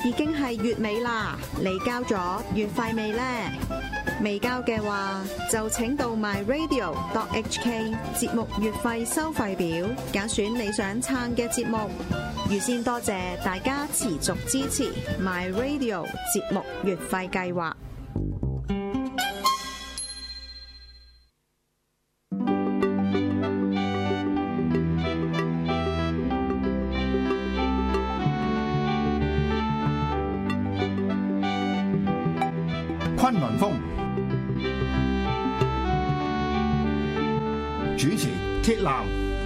已經係月尾啦，你交咗月費未呢？未交嘅話，就請到 myradio.hk 節目月費收費表，揀選你想撐嘅節目。預先多謝大家持續支持 myradio 節目月費計劃。 崑崙風主持鐵男。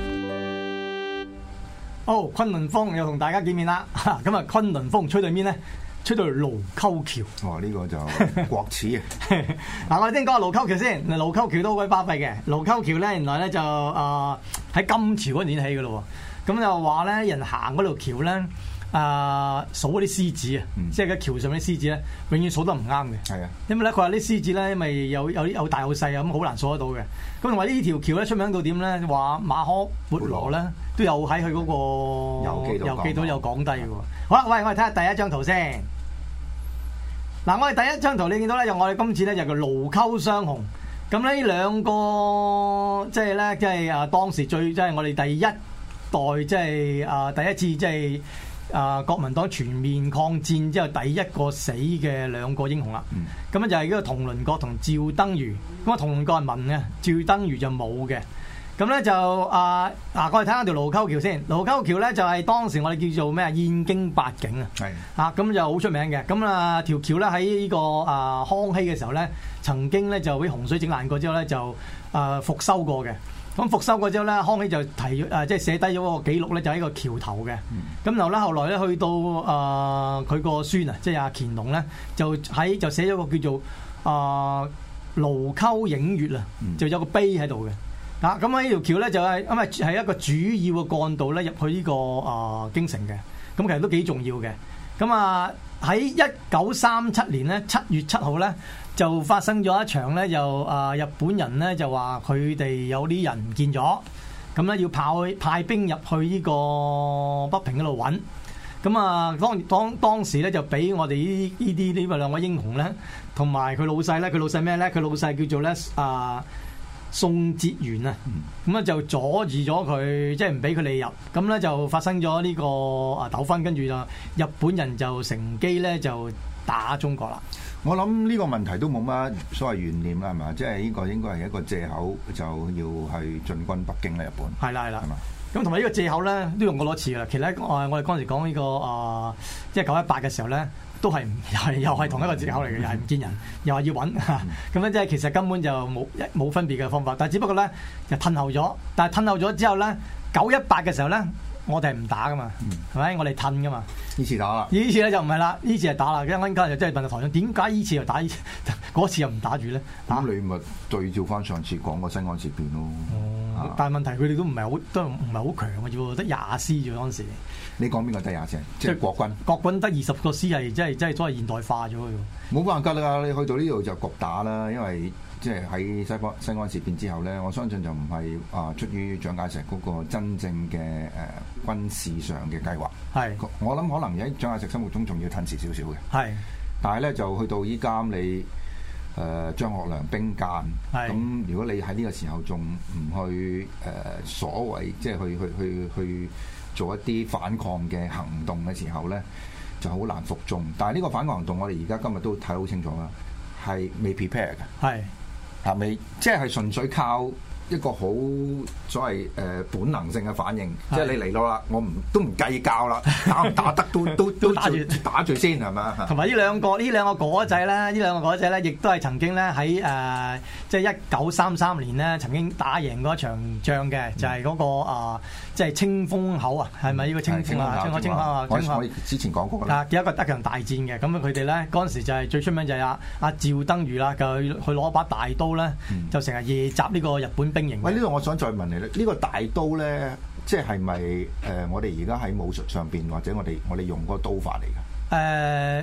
好，崑崙風又同大家見面啦。咁啊，崑崙風吹到邊咧？吹到盧溝橋。 哦，呢、這個就國恥啊！ 嗱，我哋先講下盧溝橋先。盧溝橋都好鬼巴閉嘅。盧溝橋咧，原來咧就喺金朝嗰年起嘅咯。咁就話咧，人行嗰條橋咧。數嗰啲獅子啊，即係喺橋上面啲獅子咧，永遠數得唔啱嘅。係啊，因為咧佢話啲獅子咧，因為有大有細啊，咁好難數得到嘅。咁同埋呢條橋咧出名到點咧？話馬可孛羅咧都有喺佢嗰個遊記度有講低嘅。好啦，喂，我哋睇下第一張圖先。嗱，我哋第一張圖你見到咧，我哋今次咧就叫盧溝雙雄。咁呢兩個即係咧，即係當時即係我哋第一代，即係第一次即係。國民黨全面抗戰之後第一個死嘅兩個英雄啦，咁就係呢個佟麟閣同趙登禹。咁啊，佟麟閣係文嘅，趙登禹就冇嘅。咁咧就我哋睇下條盧溝橋先。盧溝橋咧就係當時我哋叫做咩燕京八景啊，係咁就好出名嘅。咁條橋咧喺呢個康熙嘅時候咧，曾經咧就俾洪水整爛過之後咧就復修過嘅。咁復修過之後咧，康熙就即係寫低咗個記錄咧，就喺個橋頭嘅。咁然後咧，後來咧去到佢個孫啊，即係阿乾隆咧，就寫咗個叫做盧溝映月啊，就有個碑喺度嘅。咁喺呢條橋咧就係一個主要嘅幹道咧入去呢個京城嘅。咁其實都幾重要嘅。咁喺1937年咧7月7號咧。就發生咗一場咧，日本人咧就話佢哋有啲人唔見咗，咁咧要派兵入去呢個北平嗰度揾。咁當時咧就俾我哋呢兩位英雄咧，同埋佢老細咧，佢老細咩咧？佢老細叫做咧宋哲元啊，咁咧就阻住咗佢，即係唔俾佢哋入。咁咧就發生咗呢個糾紛，跟住就日本人就乘機咧就打中國啦。 我諗呢個問題都冇乜所謂懸念啦，係嘛？即係呢個應該係一個藉口，就要去進軍北京咧。日本係啦，係嘛？咁同埋呢個藉口咧都用過多次噶啦。其實我哋嗰陣時講呢個即係918嘅時候咧，都係又係同一個藉口嚟嘅，又係唔見人，又話要揾咁咧，即係其實根本就冇分別嘅方法。但係只不過咧就褪後咗，但係褪後咗之後咧918嘅時候咧。我哋係唔打噶嘛，係咪？我哋褪噶嘛。呢次打啦，呢次咧就唔係啦，呢次係打啦。咁陣間就真係問到台長，點解呢次又打，嗰次又唔打住咧？ 咁你咪對照翻上次講個西安事變咯。 但係問題佢哋都唔係好強嘅啫，得20師啫嗰陣時。你講邊個得20師？即係國軍。國軍得20個師係真係所謂現代化咗嘅。冇辦法啦，你去到呢度就焗打啦，因為。即係喺西安事變之後咧，我相信就唔係出於蔣介石嗰個真正嘅軍事上嘅計劃。係，我諗可能喺蔣介石心目中仲要褪遲少少嘅。係，但係咧就去到依家你張學良兵諫，咁如果你喺呢個時候仲唔去所謂即係去做一啲反抗嘅行動嘅時候咧，就好難服眾。但係呢個反抗行動，我哋而家今日都睇好清楚啦，係未 prepare 嘅。係。係咪即係純粹靠一個好所謂本能性嘅反應？即係你嚟到啦，我都唔計較啦，打唔打得都打住先係咪？同埋呢兩個果仔咧，亦都係曾經咧喺即係1933年咧曾經打贏嗰場仗嘅，就係嗰個即係清風口啊，係咪呢個清風啊？清風啊！我之前講過啦。有一個一場大戰嘅，咁佢哋咧嗰陣時就係最出名就係阿趙登禹啦，就去攞把大刀咧，就成日夜襲呢個日本兵營。喂，呢度我想再問你咧，呢個大刀咧，即係咪我哋而家喺武術上邊或者我哋用嗰個刀法嚟㗎？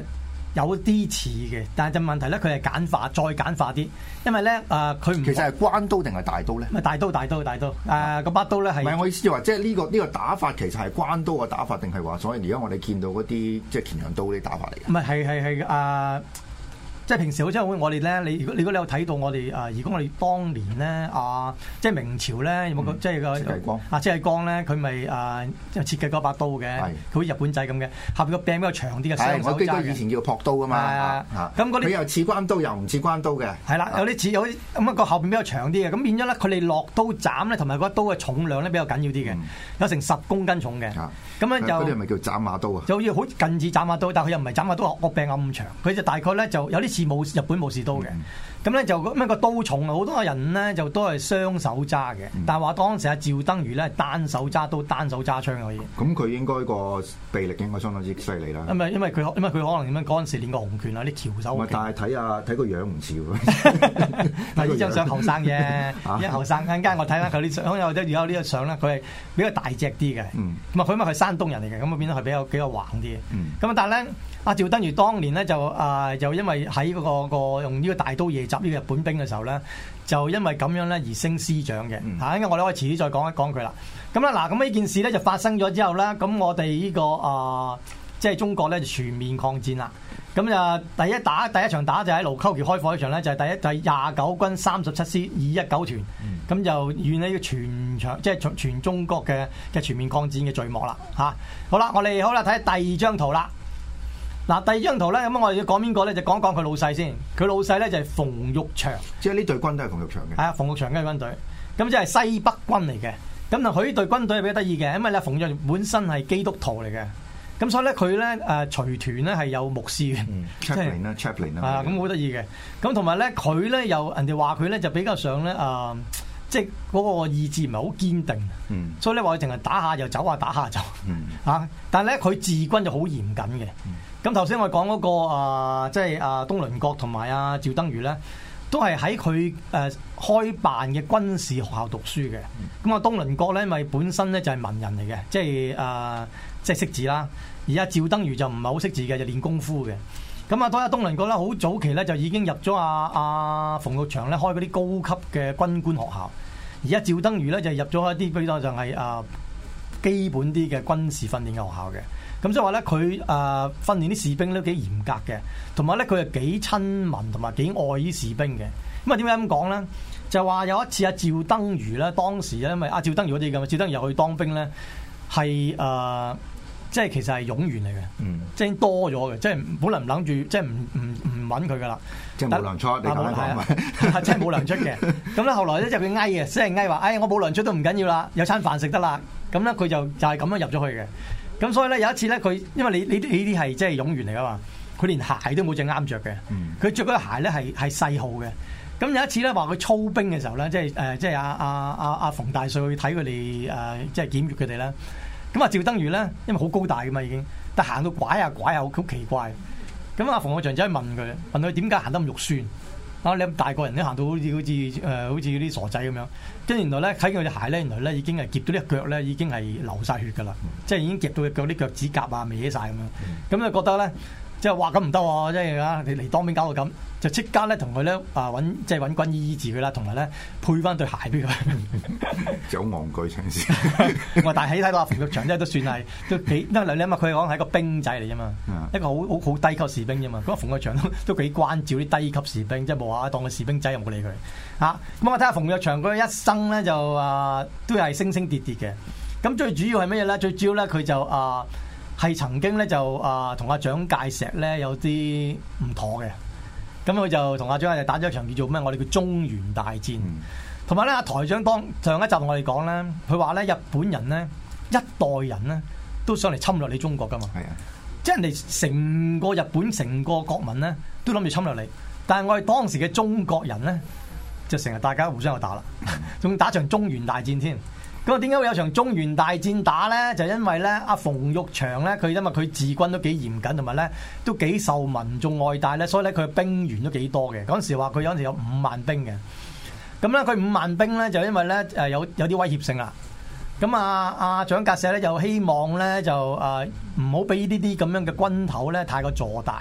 有啲似嘅，但係就問題咧，佢係簡化，再簡化啲，因為咧佢唔其實係關刀定係大刀咧？ 大刀嗰把刀咧係。 唔係我意思話，即係呢個打法其實係關刀嘅打法，定係話所以而家我哋見到嗰啲即係乾陽刀啲打法嚟嘅？ 唔係係即係平時好似我哋咧，你如果你有睇到我哋如果我哋當年咧即係明朝咧有冇個即係個戚繼光咧，佢咪即係設計嗰把刀嘅，佢好似日本仔咁嘅，後邊個柄比較長啲嘅雙手揸嘅。我記得以前叫撲刀噶嘛， 咁嗰啲佢又似關刀又唔似關刀嘅。係啦，有啲似有啲咁個後邊比較長啲嘅，咁變咗咧佢哋落刀斬咧，同埋嗰刀嘅重量咧比較緊要啲嘅，有成10公斤重嘅。咁樣就嗰啲係咪叫斬馬刀啊？ 就要好近似斬馬刀，但係佢又唔係斬馬刀，個柄咁長，佢就大概咧就有啲似日本武士刀嘅。咁咧就咁個刀重啊，好多人咧就都係雙手揸嘅，但係話當時阿趙登禹咧單手揸刀、單手揸槍可以。咁佢應該個臂力應該相當之犀利啦。 因為佢可能點樣嗰陣時練過洪拳啊，啲翹手。 但係睇個樣唔似喎。 嗱，呢張相後生嘅，因為後生陣間我睇翻佢啲相，有呢個相咧，佢係比較大隻啲嘅。咁佢因為佢山東人嚟嘅，咁啊變咗係比較橫啲嘅。咁但係咧，阿趙登禹當年咧就因為喺嗰個用呢個大刀夜襲呢個日本兵嘅時候咧，就因為咁樣咧而升師長嘅嚇，因為我哋可以遲啲再講一講佢啦。咁啦嗱，咁呢件事咧就發生咗之後咧，咁我哋呢個即係中國咧就全面抗戰啦。咁就第一場打就喺盧溝橋開火一場咧，就係第29軍37師219團，咁就演呢個全場即係全中國嘅全面抗戰嘅序幕啦嚇。好啦，我哋睇第二張圖啦。嗱，第二張圖咧，咁我哋要講邊個咧？就講佢老細先。佢老細咧就係馮玉祥， 即係呢隊軍都係馮玉祥嘅。係啊， 馮玉祥嘅軍隊，咁即係西北軍嚟嘅。咁佢呢隊軍隊係比較得意嘅，因為咧馮玉祥本身係基督徒嚟嘅，咁所以咧佢咧隨團咧係有牧師嘅 ，chaplain 啦， 咁好得意嘅。咁同埋咧佢咧又人哋話佢咧就比較上咧即係嗰個意志唔係好堅定，所以咧話佢淨係打下就走啊，打下就但係咧佢治軍就好嚴謹嘅。咁頭先我講嗰個即係東鄰國同埋趙登禹咧，都係喺佢開辦嘅軍事學校讀書嘅。咁東鄰國咧，咪本身咧就係文人嚟嘅，即係識字啦。而家趙登禹就唔係好識字嘅，就練功夫嘅。咁當東鄰國咧，好早期咧就已經入咗馮玉祥咧開嗰啲高級嘅軍官學校。而家趙登禹咧就入咗一啲比較就係基本啲嘅軍事訓練嘅學校嘅。咁即係話咧，佢訓練啲士兵都幾嚴格嘅，同埋咧佢係幾親民同埋幾愛啲士兵嘅。咁點解咁講咧？就話有一次趙登禹咧，當時咧因為趙登禹嗰啲咁，趙登禹去當兵咧係即係其實係冗員嚟嘅，即係多咗嘅，即係本來唔諗住，即係唔揾佢噶啦， 即係冇糧出，你講係即係冇糧出嘅。咁咧後來咧就佢翳嘅，即係翳話，我冇糧出都唔緊要啦，有餐飯食得啦。咁咧佢就係咁樣入咗去嘅。咁所以咧有一次咧，佢因為你呢啲係即係冗員嚟噶嘛，佢連鞋都冇隻啱着嘅，佢着嗰對鞋咧係細號嘅。咁有一次咧話佢操兵嘅時候咧，即係阿馮大帥去睇佢哋即係檢閱佢哋咧。咁趙登禹咧，因為好高大噶嘛已經，但行到拐下好奇怪。咁馮玉祥就去問佢點解行得咁肉酸？你咁大個人都行到好似啲傻仔咁樣。跟住原來咧睇佢隻鞋咧，原來咧已經係夾到啲腳咧，已經係流晒血噶啦，即係已經夾到隻腳啲腳趾甲啊歪晒咁樣。咁就覺得咧，即係話咁唔得喎，即係你嚟當兵搞到咁，就即刻咧同佢咧揾軍醫醫治佢啦，同埋咧配翻對鞋俾佢。 就好戇居成時。 但係睇到馮玉祥真係都算係都幾，因為你諗下佢講係一個兵仔嚟啫嘛，一個好低級士兵啫嘛。咁馮玉祥都幾關照啲低級士兵，即係冇話當個士兵仔又冇理佢嚇。咁我睇下馮玉祥佢一生咧就都係升升跌跌嘅。咁最主要係乜嘢咧？最主要咧佢就係曾經咧就同阿蔣介石咧有啲唔妥嘅。咁佢就同阿蔣介石打咗一場叫做咩？我哋叫中原大戰。同埋咧，阿台長上一集同我哋講咧，佢話咧日本人咧一代人咧都想嚟侵略你中國噶嘛。係啊，即係人哋成個日本成個國民咧都諗住侵略你，但係我哋當時嘅中國人咧就成日大家互相去打啦，仲打場中原大戰添。咁啊，點解會有場中原大戰打咧？就因為咧阿馮玉祥咧，佢因為佢治軍都幾嚴謹，同埋咧都幾受民眾愛戴咧，所以咧佢嘅兵員都幾多嘅。嗰陣時話佢有陣時有5萬兵嘅。咁咧佢5萬兵咧就因為咧有啲威脅性啦。咁阿蔣介石咧就希望咧就唔好俾呢啲咁樣嘅軍頭咧太過坐大。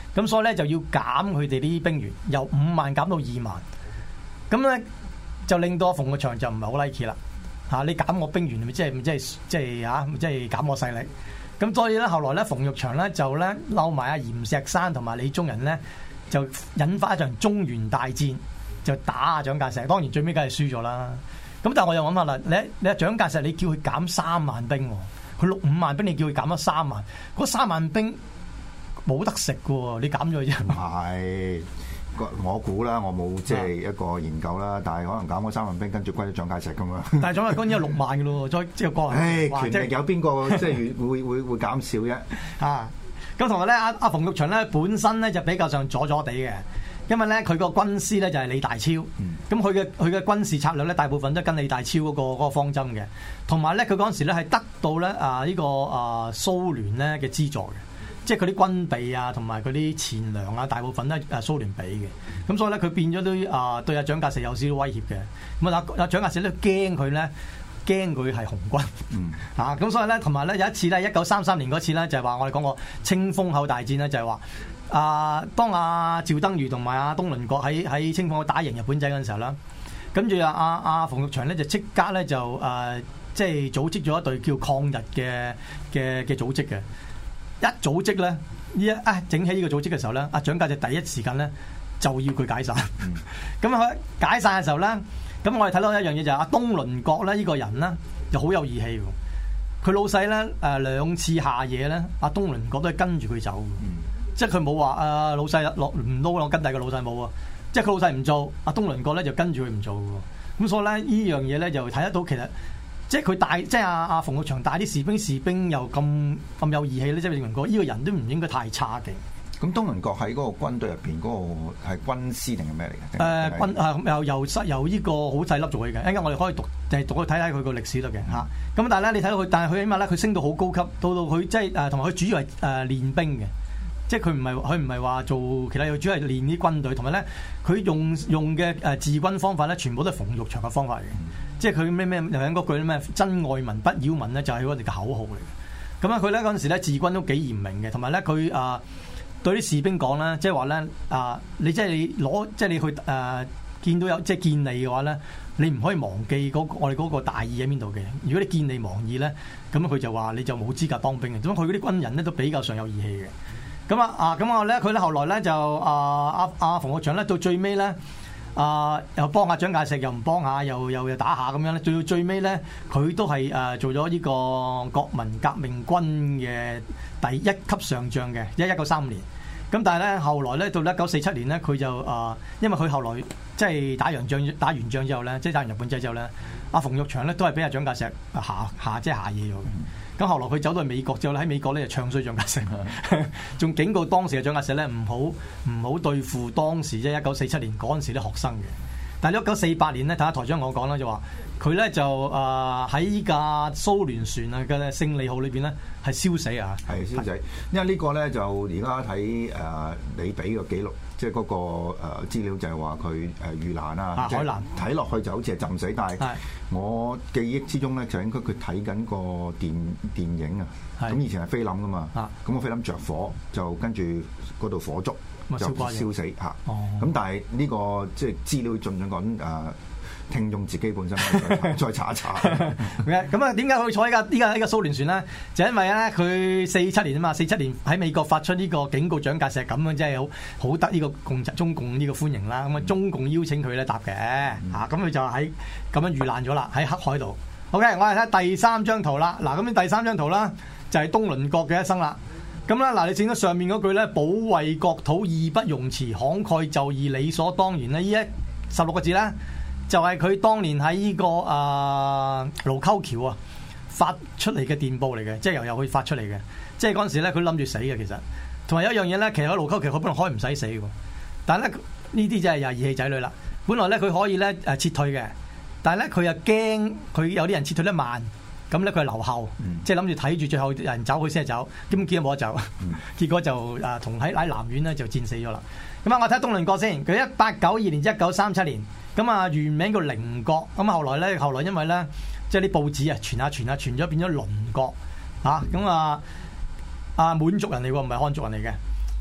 咁所以咧就要減佢哋啲兵員，由5萬減到2萬，咁咧就令到馮玉祥就唔係好 like 啦嚇，你減我兵員，咪即係減我勢力。咁所以咧，後來咧，馮玉祥咧就咧撈埋阿嚴石山同埋李宗仁咧，就引發一場中原大戰，就打阿蔣介石。當然最尾梗係輸咗啦。咁但係我又諗下啦，你阿蔣介石你叫佢減3萬兵，佢5萬兵，你叫佢減咗3萬，嗰3萬兵冇得食嘅喎，你減咗啫。 唔係，我估啦，我冇即係一個研究啦，但係可能減咗3萬兵，跟住歸咗蔣介石咁樣。但係蔣介石當然有6萬嘅咯，再即係個人。 權力有邊個即係會減少啫？ 咁同埋咧，阿馮玉祥咧本身咧就比較上阻地嘅。因為咧佢個軍師咧就係李大釗，咁佢嘅軍事策略咧大部分都跟李大釗嗰個方針嘅，同埋咧佢嗰陣時咧係得到咧呢個蘇聯咧嘅資助嘅，即係佢啲軍備啊同埋佢啲錢糧啊大部分都係蘇聯俾嘅，咁所以咧佢變咗都對阿蔣介石有少少威脅嘅，咁阿蔣介石咧驚佢係紅軍，咁所以咧同埋咧有一次咧1933年嗰次咧就係話我哋講過清風口大戰咧就係話。當趙登禹同埋阿東鄰國喺清風口打贏日本仔嗰陣時候啦，跟住阿馮玉祥咧就即刻咧就即係組織咗一隊叫抗日嘅組織嘅，一組織咧整起呢個組織嘅時候咧，阿蔣介石第一時間咧就要佢解散，咁佢解散嘅時候咧，咁我哋睇到一樣嘢就係阿東鄰國咧呢個人咧就好有義氣喎，佢老細咧2次下野咧，阿東鄰國都係跟住佢走。即係佢冇話老細落唔撈，我跟第二個老細冇啊！即係佢老細唔做，阿東鄰國咧就跟住佢唔做嘅。咁所以咧呢樣嘢咧就睇得到，其實即係佢帶，即係阿馮玉祥帶啲士兵又咁有義氣咧，即係證明過呢個人都唔應該太差嘅。 咁東鄰國喺嗰個軍隊入邊嗰個係軍師定係咩嚟嘅？ 由呢個好細粒做起嘅，一陣間我哋可以讀去睇睇佢個歷史得嘅嚇。咁但係咧你睇到佢，但係佢起碼咧佢升到好高級，到佢即係同埋佢主要係練兵嘅。即係佢唔係話做其他嘢，主要係練啲軍隊，同埋咧佢用嘅治軍方法咧，全部都係馮玉祥嘅方法嚟嘅。即係佢咩又喺嗰句咩真愛民不擾民咧，就係我哋嘅口號嚟嘅。咁佢咧嗰陣時咧治軍都幾嚴明嘅，同埋咧佢對啲士兵講咧，即係話咧你即係你去見到有即係見利嘅話咧，你唔可以忘記我哋嗰個大義喺邊度嘅。如果你見利忘義咧，咁佢就話你就冇資格當兵嘅。咁佢嗰啲軍人咧都比較上有義氣嘅。咁佢咧後來咧就馮玉祥咧到最尾咧又幫下蔣介石，又唔幫下，又打下咁樣咧，到最尾咧佢都係做咗呢個國民革命軍嘅第1級上將嘅，1935年。咁但係咧後來咧到1947年咧佢就因為佢後來即係打完仗之後咧，即係打完日本仔之後咧，阿馮玉祥咧都係俾阿蔣介石即係下野咗嘅。咁後來佢走到去美國之後咧，喺美國咧就唱衰蔣介石，仲警告當時嘅蔣介石咧唔好對付當時即係1947年嗰陣時啲學生嘅。但係1948年咧，睇下台長我講啦，就話佢咧就喺依架蘇聯船啊嘅勝利號裏邊咧係燒死啊， 係燒死。因為呢個咧就而家睇你俾個記錄，即係嗰個資料就係話佢遇難啊， 海難睇落去就好似係浸死，但係我記憶之中咧就應該佢睇緊個電影啊。咁以前係菲林噶嘛，咁個菲林着火就跟住嗰度火燭。就燒死嚇，咁但係呢個即係資料盡量講聽眾自己本身再查一查。 咁點解佢坐依家呢個蘇聯船咧？就因為咧佢47年啊嘛，47年喺美國發出呢個警告蔣介石咁樣，即係好得呢個中共呢個歡迎啦。咁啊中共邀請佢咧答嘅嚇，咁佢就喺咁樣遇難咗啦，喺黑海度。OK， 我哋睇第3張圖啦。嗱，咁第3張圖啦就係東鄰國嘅一生啦。咁咧，嗱，你見到上面嗰句咧，保衛國土義不容辭，慷慨就義理所當然咧，呢16個字咧，就係佢當年喺呢個盧溝橋啊發出嚟嘅電報嚟嘅，即係由佢發出嚟嘅，即係嗰陣時咧佢諗住死嘅其實，同埋有一樣嘢咧，其實喺盧溝橋佢本來可以唔使死嘅，但係咧呢啲就係又係義氣仔女啦。本來咧佢可以咧撤退嘅，但係咧佢又驚佢有啲人撤退得慢。咁咧佢係留後，即係諗住睇住最後人走佢先走，咁結果冇得走，結果就同喺南苑咧就戰死咗啦。咁我睇東鄰國先，佢1892年至1937年，咁原名叫寧國，咁後來因為咧即係啲報紙傳咗變咗鄰國，咁滿族人嚟喎，唔係漢族人嚟嘅。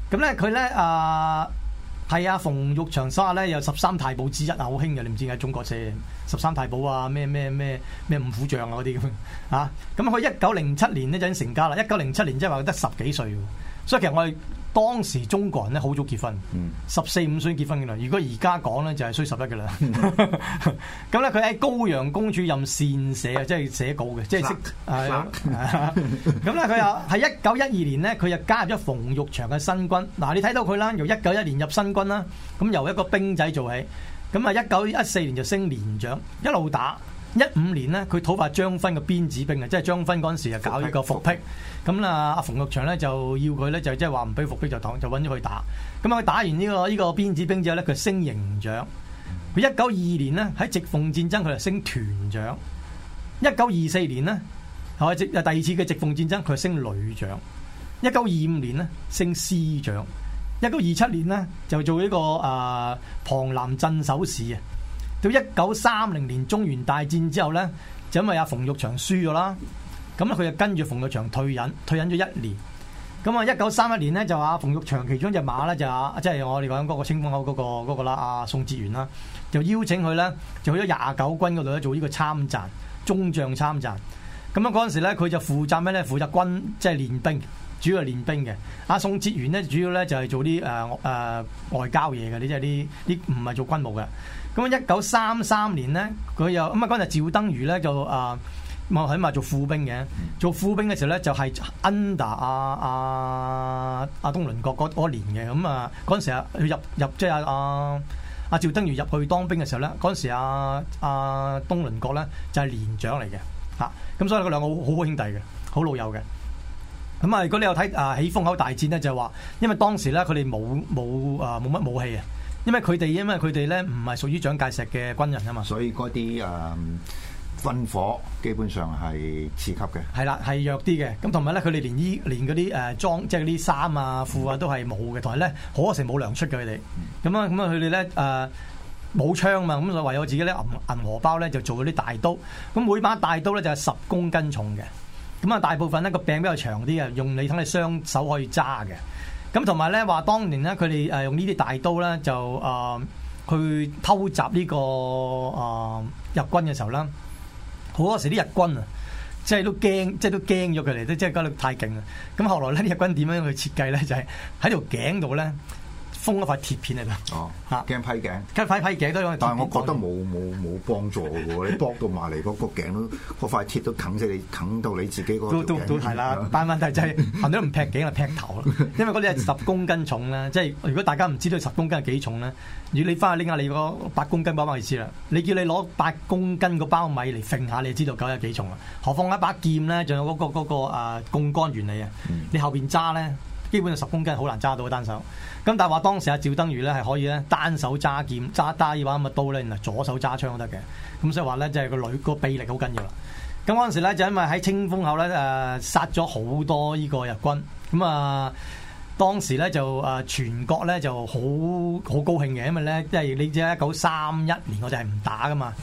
咁咧佢咧係啊，馮玉祥沙咧有13太保之一啊，好興嘅，你唔知點解中國寫13太保啊，咩五虎將啊嗰啲咁啊。咁佢1907年咧就已經成家啦。1907年即係話佢得10幾歲，所以其實我哋當時中國人咧好早結婚，14、15歲結婚嘅啦。如果而家講咧就係衰11嘅啦。咁咧佢喺高陽公主任善寫啊，即係寫稿嘅，即係識係。咁咧佢又係1912年咧，佢又加入咗馮玉祥嘅新軍。嗱，你睇到佢啦，由1911年入新軍啦，咁由一個兵仔做起，咁啊1914年就升連長，一路打。15年咧，佢討伐張勳嘅鞭子兵啊，即係張勳嗰陣時啊搞呢個復辟，咁啊阿馮玉祥咧就要佢咧就即係話唔俾復辟就揾咗佢打，咁啊佢打完呢個鞭子兵之後咧，佢升營長。佢1922年咧喺直奉戰爭佢就升團長。1924年咧係第二次嘅直奉戰爭佢就升旅長。1925年咧升師長。1927年咧就做呢個龐南鎮守使啊。到1930年中原大戰之後咧，就因為阿馮玉祥輸咗啦，咁咧佢就跟住馮玉祥退隱咗1年。咁啊1931年咧就阿馮玉祥其中一隻馬咧就即係我哋講嗰個清風口嗰個啦，阿宋哲元啦，就邀請佢咧就去咗29軍嗰度咧做呢個參贊中將參贊。咁啊嗰陣時咧佢就負責咩咧？負責軍即係練兵，主要係練兵嘅。阿宋哲元咧主要咧就係做啲外交嘢嘅，即係啲唔係做軍務嘅。咁1933年咧，佢又咁啊嗰陣趙登禹咧就喺埋做副兵嘅，做副兵嘅時候咧就係 under 阿東麟閣嗰年嘅。咁啊嗰陣時啊佢入即係阿趙登禹入去當兵嘅時候咧，嗰陣時阿東麟閣咧就係連長嚟嘅嚇。咁所以佢兩個好好兄弟嘅，好老友嘅。咁啊如果你有睇起風口大戰咧，就係話因為當時咧佢哋冇乜武器啊。因為佢哋咧唔係屬於蔣介石嘅軍人啊嘛，所以嗰啲軍火基本上係次級嘅，係啦，係弱啲嘅。咁同埋咧，佢哋連嗰啲裝即係嗰啲衫啊褲啊都係冇嘅，同埋咧好多時冇糧出嘅佢哋。咁啊佢哋咧冇槍嘛，咁就唯有自己咧銀荷包咧就做嗰啲大刀。咁每把大刀咧就係10公斤重嘅。咁啊大部分咧個柄比較長啲啊，用你睇你雙手可以揸嘅。咁同埋咧話，當年咧佢哋用呢啲大刀咧就去偷襲呢個日軍嘅時候啦，好多時啲日軍啊，即係都驚咗佢哋，即係覺得太勁啦。咁後來咧啲日軍點樣去設計咧？就係喺條頸度咧封一塊鐵片嚟啦。哦，嚇驚批頸，批頸都有。但係我覺得冇幫助嘅喎，你搏到埋嚟嗰個頸都嗰塊鐵都啃死你，啃到你自己嗰條頸。都係啦，但係問題就係行到唔劈頸啊，劈頭咯。因為嗰啲係10公斤重啦，即係如果大家唔知道10公斤係幾重咧，如果你翻去拎下你嗰8公斤包米就知啦。你叫你攞8公斤個包米嚟揈下，你就知道究竟幾重啦。何況一把劍咧，仲有嗰個槓桿原理啊，你後邊揸咧。基本上10公斤好難揸到單手，咁但係話當時阿趙登禹咧係可以咧單手揸劍揸呢把咁嘅刀咧，然後左手揸槍都得嘅，咁所以話咧即係個臂力好緊要啦。咁嗰陣時咧就因為喺清風口咧殺咗好多呢個日軍，咁當時咧就全國咧就好高興嘅，因為咧即係你知1931年我哋係唔打噶嘛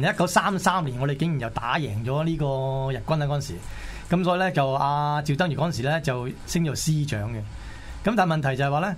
，1933年我哋竟然又打贏咗呢個日軍啊嗰陣時。咁所以咧就趙登禹嗰陣時咧就升咗師長嘅，咁但係問題就係話咧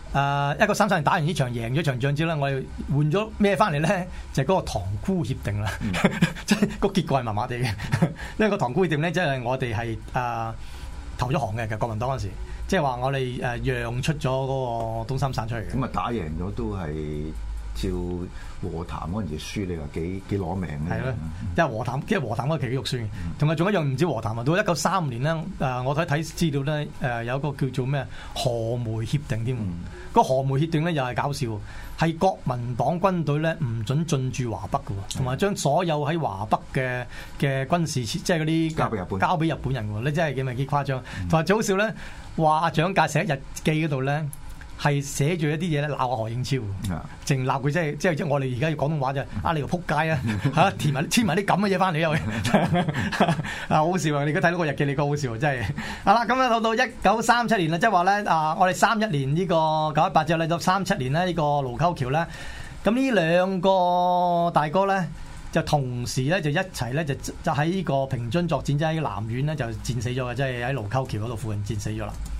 1933年打完呢場贏咗場仗之後咧，我哋換咗咩翻嚟咧？就係嗰個塘沽協定啦，即係個結果係麻麻地嘅。因為個塘沽協定咧，即係我哋係投咗降嘅，其實國民黨嗰陣時，即係話我哋讓出咗嗰個東三省出嚟嘅。咁啊打贏咗都係。照和談嗰陣時輸，你話幾攞命嘅？係咯，因為和談嗰期幾肉酸。同埋仲一樣唔知和談啊！到1935年咧，我睇資料咧，有一個叫做咩何梅協定添。個何梅協定咧又係搞笑，係國民黨軍隊咧唔准進駐華北嘅，同埋將所有喺華北嘅軍事即係嗰啲交俾日本人喎。你真係幾誇張。同埋最好笑咧，話阿蔣介石喺日記嗰度咧。係寫住一啲嘢咧鬧何應超，淨鬧佢即係我哋而家要廣東話就你個撲街啊嚇，填埋啲咁嘅嘢翻嚟啊！好笑啊！你而家睇到個日記，你覺得好笑真係。好啦，咁啊到1937年啦，即係話咧我哋31年呢個918之後咧，到37年咧呢個盧溝橋咧，咁呢兩個大哥咧就同時咧就一齊咧就喺呢個平津作戰，即係喺南苑咧就戰死咗嘅，即係喺盧溝橋嗰度附近戰死咗啦。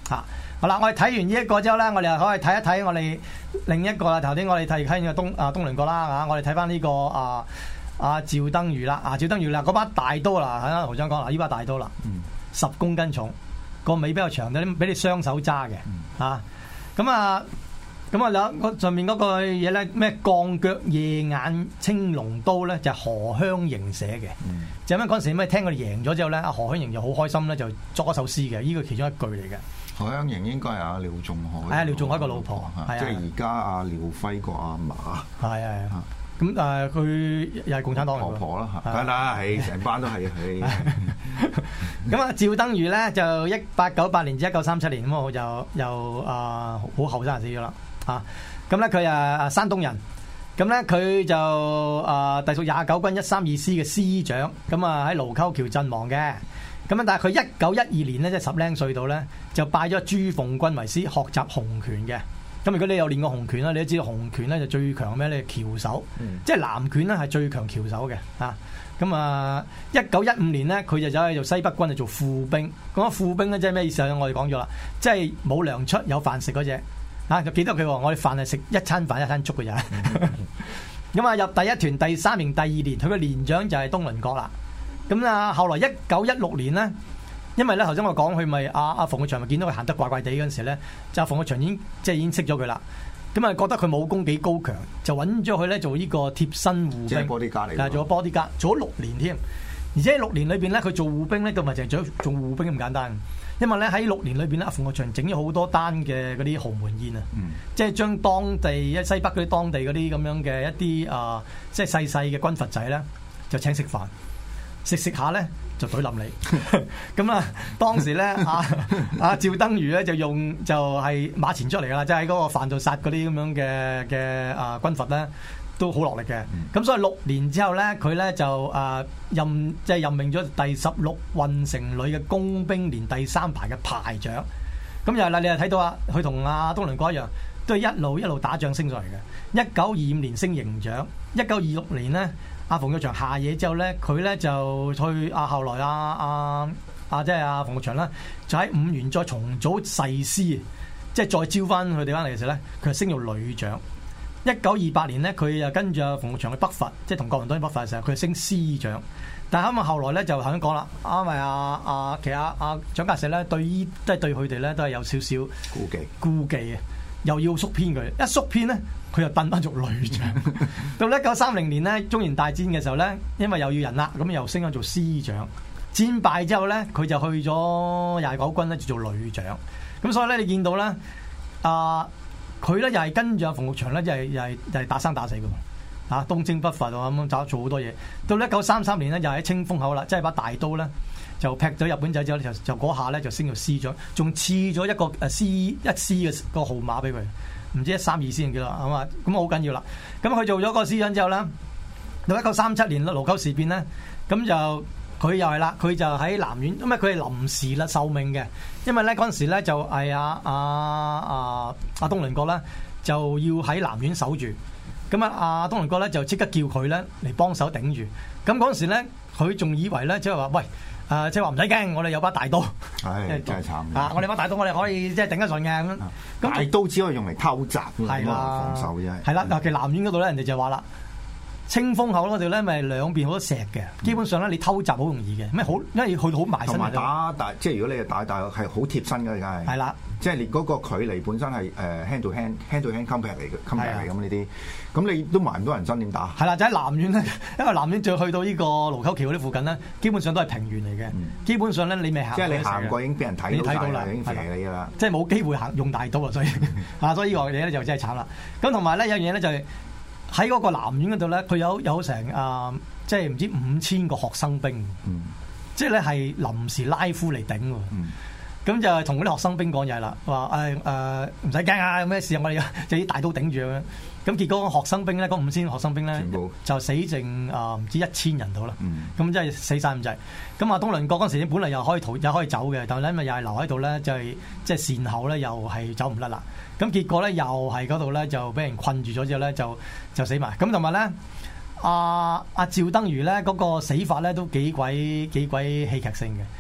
嚇。好啦，我哋睇完呢一個之後咧，我哋又可以睇一睇我哋另一個啦。頭先我哋睇緊嘅東鄰國啦嚇，我哋睇翻呢個趙登禹啦，趙登禹啦嗰把大刀啦，係啦，豪將講啦，呢把大刀啦，10公斤重，個尾比較長啲，俾你雙手揸嘅嚇。咁上面嗰個嘢咧，咩鋼腳夜眼青龍刀咧，就係何香凝寫嘅。就咁嗰陣時咩聽佢哋贏咗之後咧，阿何香凝就好開心咧，就作一首詩嘅，呢個其中一句嚟嘅。 何香凝應該係阿廖仲愷， 係啊，廖仲愷個老婆， 即係而家阿廖輝個阿嫲。係啊，咁佢又係共產黨婆婆啦，梗係啦，係成班都係。 咁啊，趙登禹咧就1898年至1937年咁，我又好後生就死咗啦。咁咧佢係山東人，咁咧佢就隸屬29軍132師嘅師長，咁啊喺盧溝橋陣亡嘅。咁但係佢1912年咧，即係10零歲度咧，就拜咗朱鳳軍為師，學習洪拳嘅。咁如果你有練過洪拳啦，你都知道洪拳咧就最強咩咧？翹手，即係南拳咧係最強翹手嘅。咁1915年咧，佢就走去做西北軍就做副兵。講副兵咧即係咩意思啊？我哋講咗啦，即係冇糧出有飯食嗰隻。就記得佢，我哋飯係食一餐飯一餐粥嘅咋。咁入第一團第3營第2連，佢嘅連長就係東鄰國啦。咁後來1916年咧，因為咧頭先我講佢咪阿馮玉祥咪見到佢行得怪怪地嗰陣時咧，就馮玉祥已經識咗佢啦。咁覺得佢武功幾高強，就揾咗佢咧做呢個貼身護兵。 即係bodyguard嚟。 係做咗 bodyguard，做咗6年添。而且6年裏邊咧，佢做護兵咧，佢咪淨係做護兵咁簡單。因為咧喺6年裏邊咧，阿馮玉祥整咗好多單嘅嗰啲豪門宴啊，即係將當地西北嗰啲當地嗰啲咁樣嘅一啲即係細細嘅軍閥仔咧，就請食飯，食下咧就懟冧你。咁當時咧阿趙登禹咧就係馬前出嚟噶啦，即係喺嗰個飯度殺嗰啲咁樣嘅軍閥咧。都好落力嘅，咁所以6年之後咧，佢咧就任命咗第16運城旅嘅工兵連第3排嘅排長。咁又係啦，你又睇到佢同阿東鄰國一樣，都係一路打仗升上嚟嘅。1925年升營長，1926年咧，阿馮玉祥下野之後咧，佢咧就去後來即係阿馮玉祥啦，就喺5原再重組誓師，即係再招翻佢哋翻嚟嘅時候咧，佢就升做旅長。1928年咧，佢又跟住阿馮玉祥去北伐，即係同國民黨去北伐嘅時候，佢升師長。但係後來咧就頭先講啦，因為其實阿蔣介石咧對佢哋咧都係有少少顧忌嘅，又要縮編佢，一縮編咧佢又燉翻做旅長。到1930年咧，中原大戰嘅時候咧，因為又要人啦，咁又升咗做師長。戰敗之後咧，佢就去咗29軍咧就做旅長。咁所以咧，你見到咧佢咧又係跟住阿馮玉祥咧，又係打生打死嘅，東征北伐咁樣做好多嘢。到1933年咧，又喺清風口啦，即係把大刀咧就劈咗日本仔之後，就嗰下咧就升到師長，仲賜咗一個師嘅個號碼俾佢，唔知132師叫啦，係嘛？咁好緊要啦。咁佢做咗個師長之後咧，到1937年啦，盧溝事變咧，咁就佢又係啦，佢就喺南苑，因為佢係臨時啦受命嘅，因為咧嗰陣時咧就係阿東鄰國咧就要喺南苑守住，咁阿東鄰國咧就即刻叫佢咧嚟幫手頂住，咁嗰陣時咧佢仲以為咧即係話喂即係話唔使驚，我哋有把大刀， 係真係慘我哋把大刀我哋可以即係頂得順嘅咁。 大刀只可以用嚟偷襲， 係啦， 防守啫。 係啦，嗱其實南苑嗰度咧，人哋就話啦。清風口嗰度咧，咪兩邊好多石嘅，基本上咧你偷襲好容易嘅，咩好，因為去到好埋身。同埋即係如果你係打係好貼身嘅，梗係。係啦，即係你嗰個距離本身係hand to hand combat 嚟嘅 combat 嚟咁呢啲，咁你都埋唔到人身點打？係啦，就喺南苑咧，因為南苑再去到呢個盧溝橋嗰啲附近咧，基本上都係平原嚟嘅，基本上咧你未行。即係你行過已經俾人睇到啦，已經射你㗎啦。即係冇機會用大刀啊，所以所以呢個嘢咧就真係慘啦。咁同埋咧有樣嘢咧就係。喺嗰個南苑嗰度咧，佢有成即係唔知5000個學生兵，即係咧係臨時拉夫嚟頂喎。咁就同嗰啲學生兵講嘢啦，話唔使驚啊，有咩事我哋就啲大刀頂住咁樣。咁結果學生兵咧，嗰5000學生兵咧就死剩唔知1000人到啦。咁即係死晒咁滯。咁東鄰國嗰陣時本嚟又可以走嘅，但係咧咪又係留喺度咧，就係即係善後咧，又係走唔甩啦。咁結果咧又係嗰度咧就俾人困住咗之後咧就死埋。咁同埋咧阿趙登禹咧嗰個死法咧都幾鬼戲劇性嘅。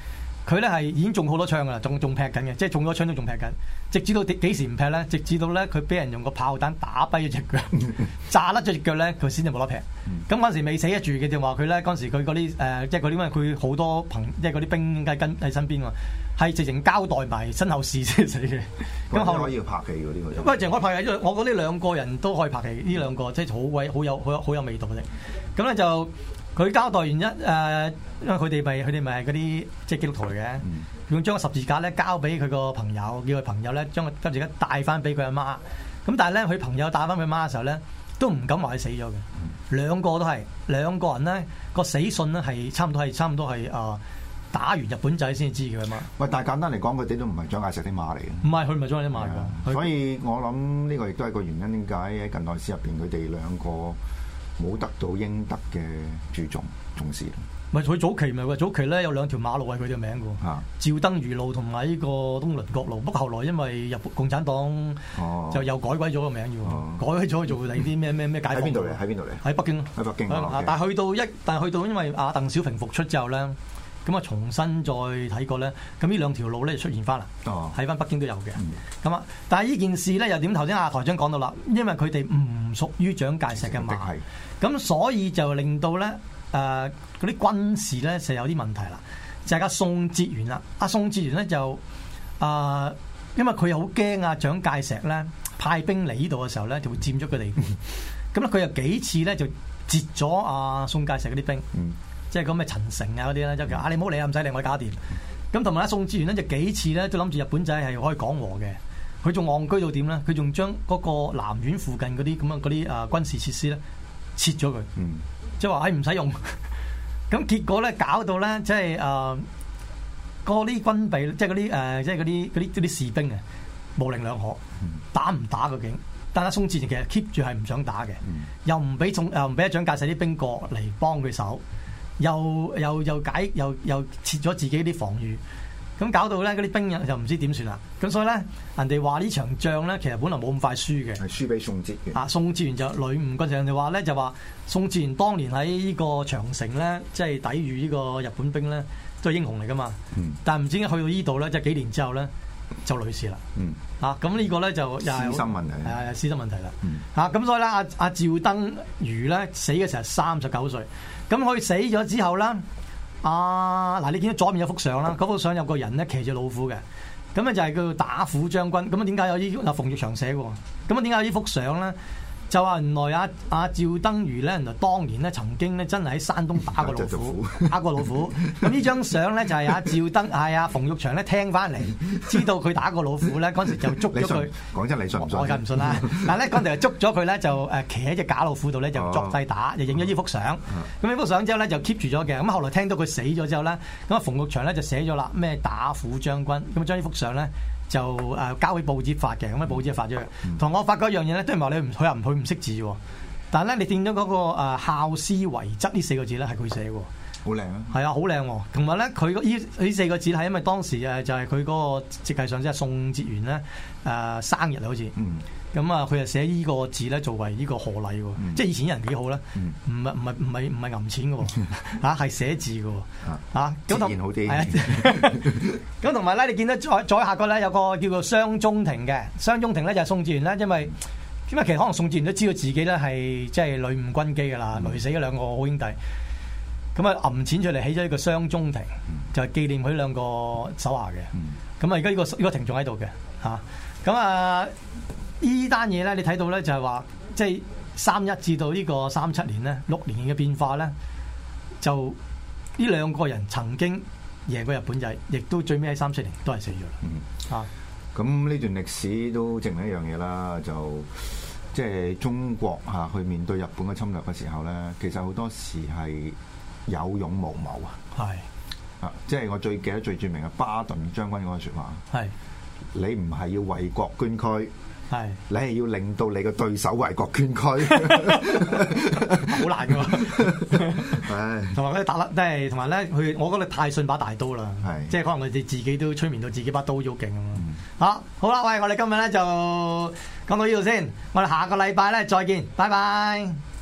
佢咧係已經中好多槍噶啦，仲劈緊嘅，即係中咗槍都仲劈緊。直至到幾時唔劈咧？直至到咧佢俾人用個炮彈打跛咗隻腳，炸甩咗隻腳咧，佢先至冇得劈。咁嗰陣時未死得住嘅，就話佢咧嗰陣時佢嗰啲即係嗰啲因為佢好多即係嗰啲兵跟喺身邊喎，係直情交代埋身後事先死嘅。 咁可以拍戲喎呢個？ 喂，淨可以拍戲，因為我覺得呢兩個人都可以拍戲，呢兩個即係好有味道嘅。咁咧就。佢交代完因為佢哋咪係嗰啲即係基督徒嚟嘅，用將個十字架咧交俾佢個朋友，叫佢朋友咧將個十字架帶翻俾佢阿媽。咁但係咧佢朋友帶翻佢媽嘅時候咧，都唔敢話佢死咗嘅。兩個人咧個死訊咧係差唔多係打完日本仔先知嘅嘛。 喂，但係簡單嚟講，佢哋都唔係蔣介石啲馬嚟嘅。 唔係，佢唔係蔣介石啲馬㗎。 所以我諗呢個亦都係個原因，點解喺近代史入邊佢哋兩個冇得到應得嘅注重重視。 唔係佢早期咪喎，早期咧有兩條馬路係佢嘅名嘅，趙登禹路同埋呢個東麟角路。不過後來因為日本共產黨就又改鬼咗個名嘅，改咗做你啲咩解放。喺邊度嚟？喺邊度嚟？喺北京。喺北京。但係去到因為阿鄧小平復出之後咧，咁啊重新再睇過咧，咁呢兩條路咧就出現翻啦。喺翻北京都有嘅。咁啊，但係呢件事咧又點？頭先阿台長講到啦，因為佢哋唔屬於蔣介石嘅馬，咁所以就令到咧嗰啲軍事咧就有啲問題啦。就係阿宋哲元啦，阿宋哲元咧就因為佢又好驚啊蔣介石咧派兵嚟呢度嘅時候咧就會佔咗佢哋，咁咧佢又幾次咧就截咗阿宋介石嗰啲兵。即係咁咩陳誠啊嗰啲咧，就叫你唔好理啊，唔使理我搞掂。咁同埋咧，宋哲元咧就幾次咧都諗住日本仔係可以講和嘅。佢仲戇居到點咧？佢仲將嗰個南苑附近嗰啲咁樣嗰啲軍事設施咧切咗佢，即係話唔使用。咁結果咧搞到咧即係嗰啲軍備，即係嗰啲即係嗰啲士兵啊，模棱兩可，打唔打究竟？但係宋哲元其實 keep 住係唔想打嘅，又唔俾蔣介石啲兵過嚟幫佢手。又切咗自己啲防禦，咁搞到咧嗰啲兵就唔知點算啦。咁所以咧，人哋話呢場仗咧，其實本來冇咁快輸嘅，係輸俾宋哲元。宋哲元就屢誤軍上，人哋話咧就話宋哲元當年喺呢個長城咧，即係抵禦呢個日本兵咧，都係英雄嚟噶嘛。但係唔知點解去到呢度咧，即係幾年之後咧，就類似啦。咁呢個咧就又係私心問題，係私心問題啦。咁所以咧，阿趙登禹咧死嘅時候39歲。咁佢死咗之後啦，嗱你見到左面有幅相啦，嗰幅相有個人咧騎住老虎嘅，咁咧就係叫做打虎將軍。咁啊點解有呢？馮玉祥寫嘅喎，咁啊點解有呢幅相咧？就話原來阿趙登禹咧，原來當年咧曾經咧真係喺山東打過老虎，打過老虎。咁呢張相咧就係阿趙登係阿馮玉祥咧聽翻嚟，知道佢打過老虎咧，嗰陣時就捉咗佢。講真，你信唔信？我梗唔信啦。但係咧嗰陣時就捉咗佢咧，就騎喺隻假老虎度咧，就作勢打，就影咗呢幅相。咁呢幅相之後咧就 keep 住咗嘅。咁後來聽到佢死咗之後咧，咁啊馮玉祥咧就寫咗啦咩打虎將軍，咁將呢幅相咧。就交俾報紙發嘅，咁啊報紙發咗佢。同我發覺一樣嘢咧，都係話佢唔識字喎。但係咧，你見到嗰個孝師遺則呢4個字咧，係佢寫嘅，好靚啊！係啊，好靚喎。同埋咧，佢呢4個字係因為當時就係佢嗰個設計上即係宋哲元咧生日啊，好似。咁啊，佢就寫呢個字咧作為呢個賀禮喎，即係以前人幾好咧，唔係揞錢嘅喎，係寫字嘅喎，咁自然好啲。咁同埋咧，你見到再下個咧有個叫做雙中庭嘅，雙中庭咧就係宋哲元咧，因為其實可能宋哲元都知道自己咧係即係屢誤軍機嘅啦，累死咗2個好兄弟，咁啊揞錢出嚟起咗一個雙中庭，就係紀念佢2個手下嘅。咁啊而家呢個庭仲喺度嘅嚇，咁啊。呢單嘢咧，你睇到咧就係話，即係31至到呢個37年咧，6年嘅變化咧，就呢2個人曾經贏過日本仔，亦都最尾喺37年都係死咗啦。咁呢段歷史都證明一樣嘢啦，就即係中國去面對日本嘅侵略嘅時候咧，其實好多時係有勇無謀啊。係即係我最記得最著名嘅巴頓將軍嗰個説話。係你唔係要為國捐軀。係，你係要令到你個對手為國捐軀，好難㗎喎。同埋咧打甩，即係同埋咧，我覺得太信把大刀啦。係，即係可能佢哋自己都催眠到自己把刀好勁咁咯。好啦，喂，我哋今日咧就講到呢度先，我哋下個禮拜咧再見，拜拜。